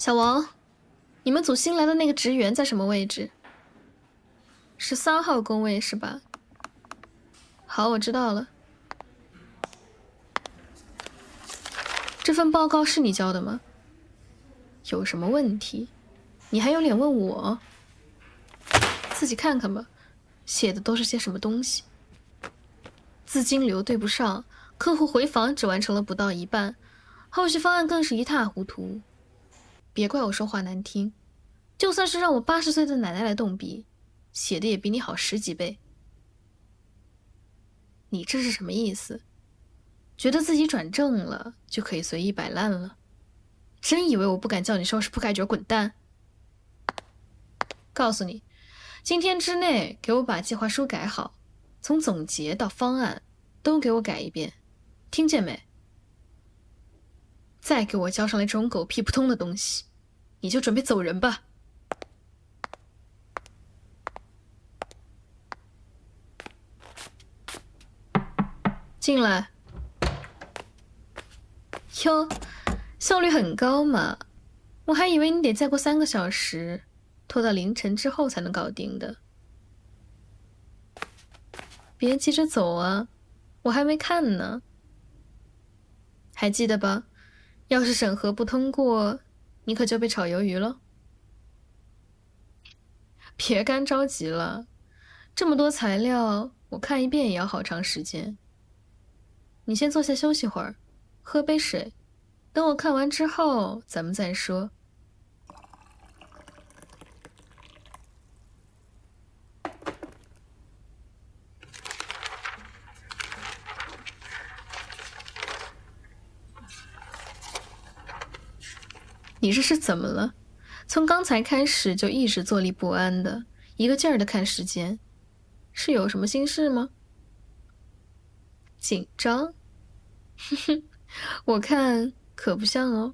小王，你们组新来的那个职员在什么位置？13号工位是吧？好，我知道了。这份报告是你交的吗？有什么问题？你还有脸问我？自己看看吧，写的都是些什么东西？资金流对不上，客户回访只完成了不到一半，后续方案更是一塌糊涂。别怪我说话难听，就算是让我80岁的奶奶来动笔，写的也比你好10几倍。你这是什么意思？觉得自己转正了就可以随意摆烂了？真以为我不敢叫你收拾铺盖卷滚蛋？告诉你，今天之内给我把计划书改好，从总结到方案都给我改一遍，听见没？再给我交上来这种狗屁不通的东西，你就准备走人吧。进来。哟，效率很高嘛，我还以为你得再过3个小时，拖到凌晨之后才能搞定的。别急着走啊，我还没看呢。还记得吧？要是审核不通过，你可就被炒鱿鱼了。别干着急了，这么多材料，我看一遍也要好长时间。你先坐下休息会儿，喝杯水，等我看完之后咱们再说。你这是怎么了？从刚才开始就一直坐立不安的，一个劲儿的看时间，是有什么心事吗？紧张？哼哼，我看可不像哦。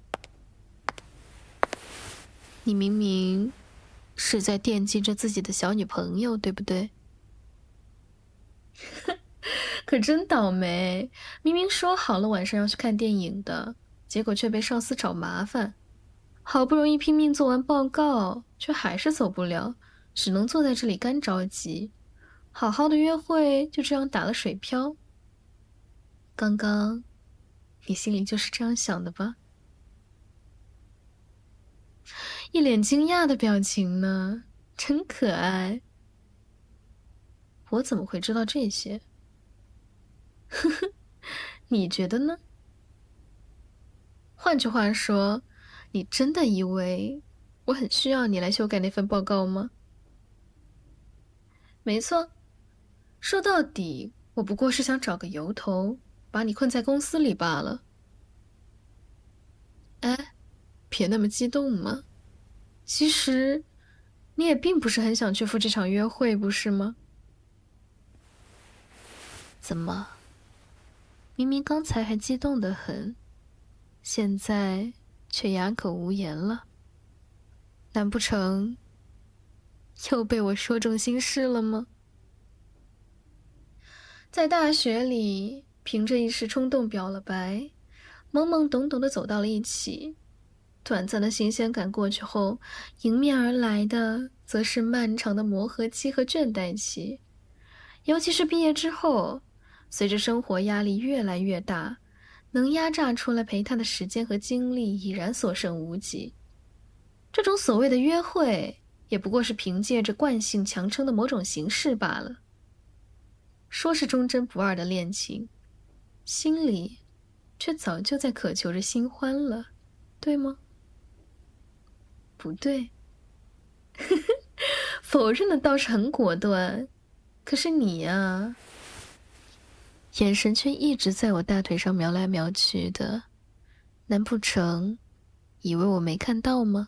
你明明是在惦记着自己的小女朋友，对不对？可真倒霉，明明说好了晚上要去看电影的，结果却被上司找麻烦，好不容易拼命做完报告，却还是走不了，只能坐在这里干着急。好好的约会就这样打了水漂。刚刚你心里就是这样想的吧？一脸惊讶的表情呢，真可爱。我怎么会知道这些？呵呵，你觉得呢？换句话说，你真的以为我很需要你来修改那份报告吗？没错，说到底，我不过是想找个由头，把你困在公司里罢了。哎，别那么激动嘛。其实，你也并不是很想去赴这场约会，不是吗？怎么？明明刚才还激动得很，现在却哑口无言了。难不成又被我说中心事了吗？在大学里，凭着一时冲动表了白，懵懵懂懂的走到了一起。短暂的新鲜感过去后，迎面而来的则是漫长的磨合期和倦怠期。尤其是毕业之后，随着生活压力越来越大，能压榨出来陪他的时间和精力已然所剩无几。这种所谓的约会，也不过是凭借着惯性强撑的某种形式罢了。说是忠贞不二的恋情，心里却早就在渴求着新欢了，对吗？不对。否认的倒是很果断，可是你呀，眼神却一直在我大腿上瞄来瞄去的，难不成以为我没看到吗？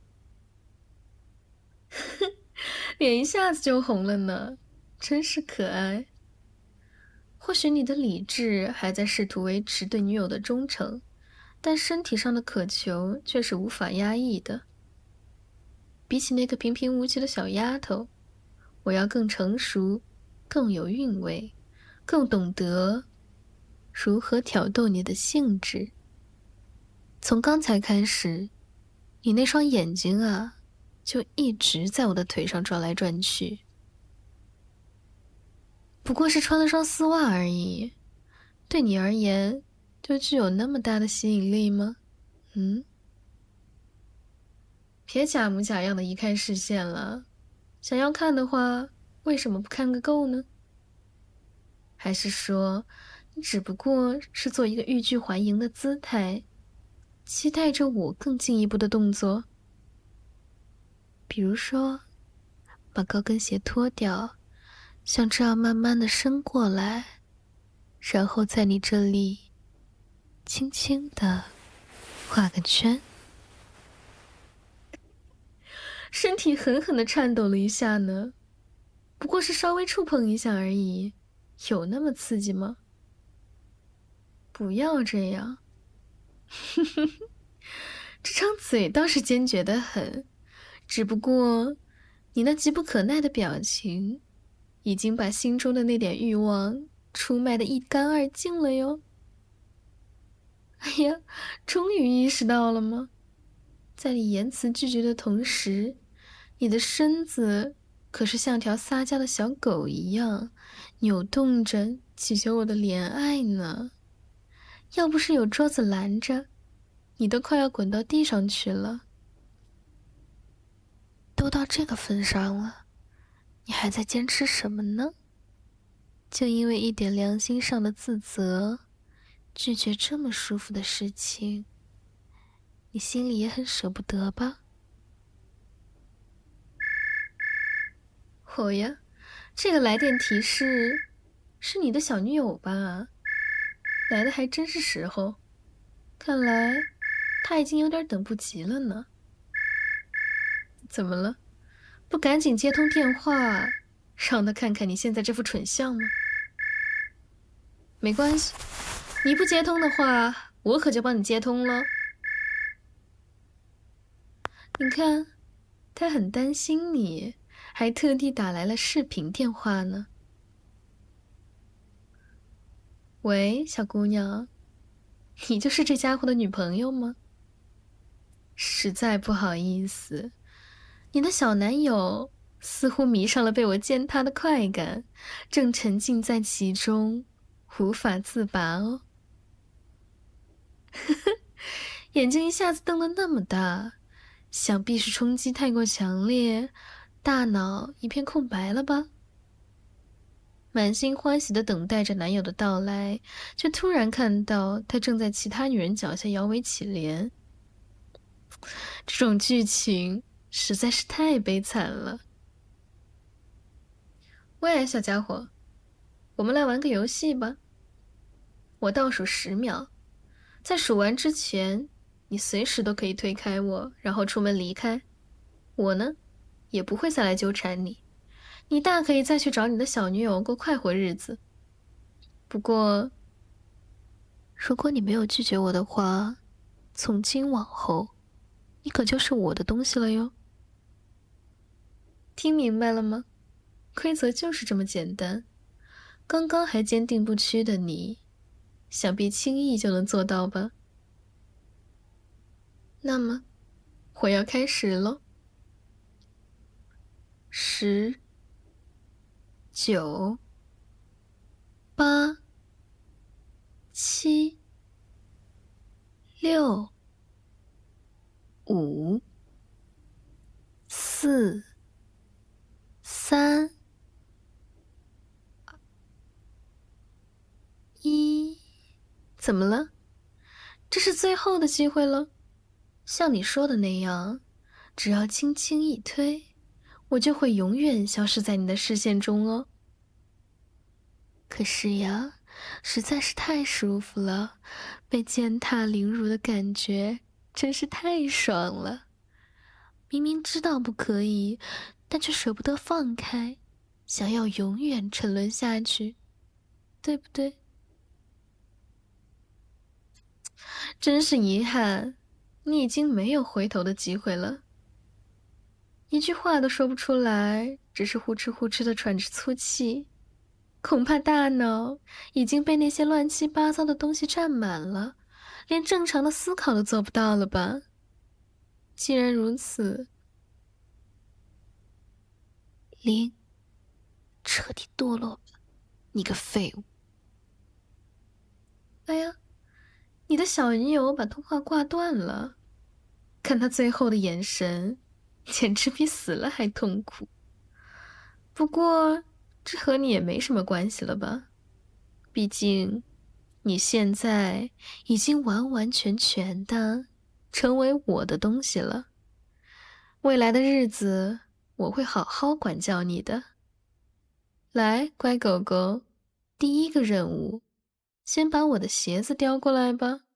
脸一下子就红了呢，真是可爱。或许你的理智还在试图维持对女友的忠诚，但身体上的渴求却是无法压抑的。比起那个平平无奇的小丫头，我要更成熟，更有韵味，更懂得如何挑逗你的兴致。从刚才开始， 你那双眼睛啊，就一直在我的腿上转来转去。不过是穿了双丝袜而已，对你而言，就具有那么大的吸引力吗？别假模假样的移开视线了，想要看的话，为什么不看个够呢？还是说，你只不过是做一个欲拒还迎的姿态，期待着我更进一步的动作？比如说，把高跟鞋脱掉，像这样慢慢的伸过来，然后在你这里轻轻的画个圈。身体狠狠地颤抖了一下呢，不过是稍微触碰一下而已，有那么刺激吗？不要这样。这张嘴倒是坚决得很，只不过你那急不可耐的表情，已经把心中的那点欲望出卖得一干二净了哟。哎呀，终于意识到了吗？在你言辞拒绝的同时，你的身子可是像条撒娇的小狗一样扭动着祈求我的怜爱呢。要不是有桌子拦着，你都快要滚到地上去了。都到这个份上了，你还在坚持什么呢？就因为一点良心上的自责，拒绝这么舒服的事情，你心里也很舍不得吧？哦呀，这个来电提示是你的小女友吧？来的还真是时候，看来她已经有点等不及了呢。怎么了？不赶紧接通电话，让她看看你现在这副蠢相吗？没关系，你不接通的话，我可就帮你接通了。你看，她很担心你，还特地打来了视频电话呢。喂，小姑娘，你就是这家伙的女朋友吗？实在不好意思，你的小男友似乎迷上了被我践踏的快感，正沉浸在其中，无法自拔哦。眼睛一下子瞪得那么大，想必是冲击太过强烈，大脑一片空白了吧？满心欢喜地等待着男友的到来，却突然看到他正在其他女人脚下摇尾乞怜。这种剧情实在是太悲惨了。喂，小家伙，我们来玩个游戏吧。我倒数10秒，在数完之前，你随时都可以推开我，然后出门离开。我呢，也不会再来纠缠你。你大可以再去找你的小女友过快活日子。不过，如果你没有拒绝我的话，从今往后，你可就是我的东西了哟。听明白了吗？规则就是这么简单。刚刚还坚定不屈的你，想必轻易就能做到吧？那么，我要开始喽。10、9、8、7、6、5、4、3、1，怎么了？这是最后的机会了。像你说的那样，只要轻轻一推，我就会永远消失在你的视线中哦。可是呀，实在是太舒服了，被践踏凌辱的感觉真是太爽了。明明知道不可以，但却舍不得放开，想要永远沉沦下去，对不对？真是遗憾，你已经没有回头的机会了。一句话都说不出来，只是呼哧呼哧的喘着粗气，恐怕大脑已经被那些乱七八糟的东西占满了，连正常的思考都做不到了吧？ 既然如此，林，彻底堕落吧，你个废物！哎呀，你的小女友把通话挂断了，看他最后的眼神，简直比死了还痛苦。不过，这和你也没什么关系了吧？毕竟，你现在已经完完全全的成为我的东西了。未来的日子，我会好好管教你的。来，乖狗狗，第一个任务，先把我的鞋子叼过来吧。